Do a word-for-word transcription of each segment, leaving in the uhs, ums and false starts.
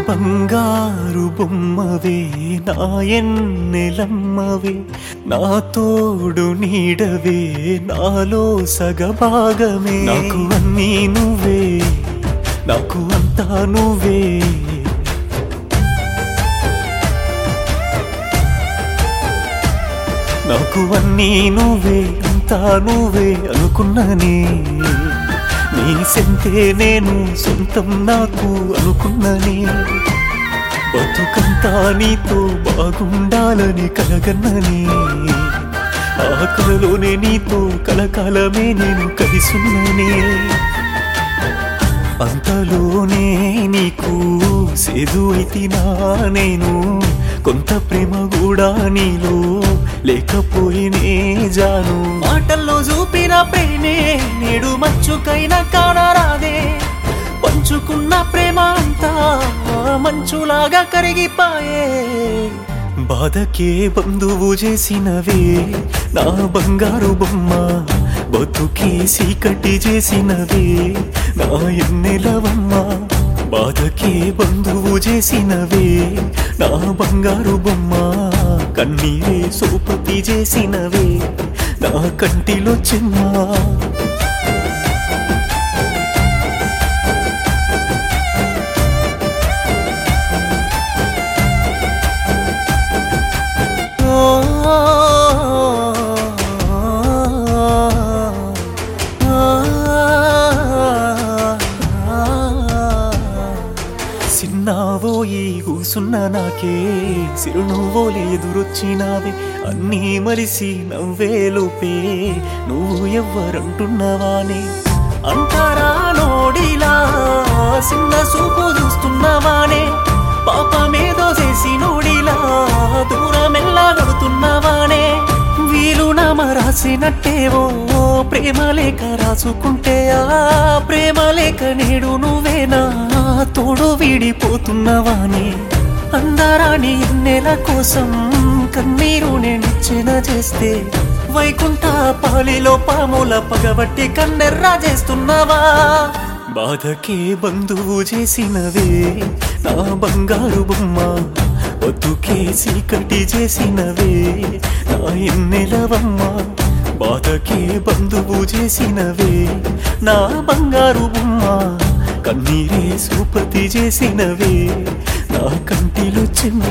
బంగారు బొమ్మవే నా ఎన్నెలమ్మవే నా తోడు నీడవే నాలో సగభాగమే నాకు అన్నీ నువ్వే నాకు అంతా నువ్వే నాకు అన్నీ నువ్వే అంతా నువ్వే అనుకున్నానే నీ సెంతే నేను సొంతం నాకు అనుకున్నానే బతుకంతా నీతో బాగుండాలని కలగన్ననే ఆ కలలోనే నీతో కలకాలమే నేను కలిసున్నానే అంతలోనే నీకు సేదు అయితినా నేను కొంత ప్రేమ కూడా నీలో లేకపోయినే జాను మాటల్లో చూపిన ప్రేమే నేడు మచ్చుకైనా కానరాదే పంచుకున్న ప్రేమ అంతా మంచులాగా కరిగిపాయే బాధకే బంధువు చేసినవే నా బంగారు బొమ్మ బతుకే సీకటి చేసినవే నా ఎన్నెలవమ్మ బాధకే బంధువు చేసినవే నా బంగారు బొమ్మ కన్నీరే సోపతి చేసినవే నా కంటిలో చిన్న సిన్నావోయి కూసున్న నాకే సిరునువ్వోలే ఎదురొచ్చినావే అన్నీ మరిసి నవ్వేలోపే నువ్వు ఎవ్వరంటున్నావానే అంటారా నోడిలా సిన్న సూపు చూస్తున్నావానే పాపమేదో చేసి నోడిలా దూరమెల్లా గడుతున్నావానే వీలు నామ రాసినట్టేవో ప్రేమ లేఖ రాసుకుంటే ఆ ప్రేమ లేఖ నేడు నువ్వేనా తోడు వీడిపోతున్నవానే అందరాని ఎన్నెల కోసం కన్నీరు నేనిచ్చిన చేస్తే వైకుంఠ పాలిలో పాముల పగబట్టి కన్నెర్రా చేస్తున్నావా బాధకే బంధువు చేసినవే నా బంగారు బొమ్మ బతుకే సీకటి చేసినవే నా ఎన్నెలవమ్మ బాధకే బంధువు చేసినవే నా బంగారు బొమ్మ కన్నీరే సూపతి చేసినవే నా కంటిలో చిమ్మ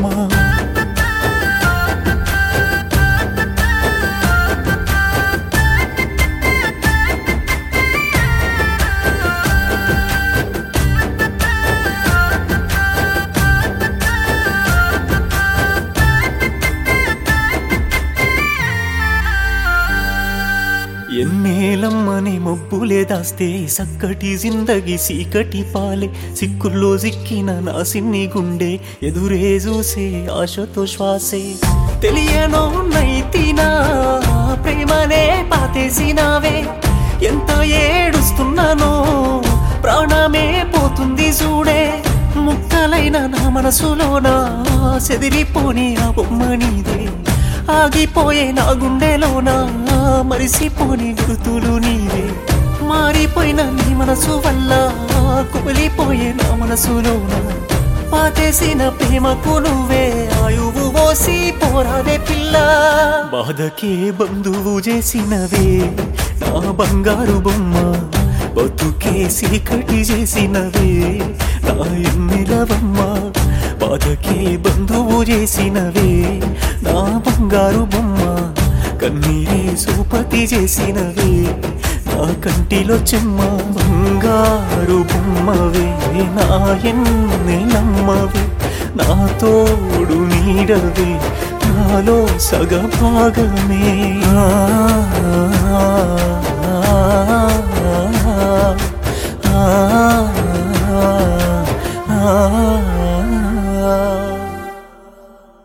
ఎన్నేలమ్మని మబ్బులే దాస్తే సక్కటి జిందగి సీకటి పాలే సిక్కుల్లో సిక్కిన నా సిన్ని గుండె ఎదురే చూసే ఆశతో శ్వాసే తెలియనో నైతినా ప్రేమనే పాతేసినావే ఎంత ఏడుస్తున్నానో ప్రాణమే పోతుంది చూడే ముక్కలైన నా మనసులోన సెదిరిపోని ఆ బొమ్మ నీదే ఆగిపోయే నా గుండెలోన మరిసిపోని గుర్తులు నీవే మారిపోయిన నీ మనసు వల్ల కుమిలిపోయే నా మనసులోన పాతేసిన ప్రేమకు నువ్వే ఆయువు పోసి పోరాదే పిల్ల బాధకే బంధువు చేసినవే నా బంగారు బొమ్మ బతుకే సీకటి చేసినవే నా ఎన్నెలవమ్మ బాధకే బంధువు చేసినవే నా బంగారు బొమ్మ కన్నీరే సూపతి చేసినవే నా కంటిలో చెమ్మ బంగారు బొమ్మవే నా ఎన్నెలమ్మవే నా తోడు నీడవే నాలో సగభాగమే.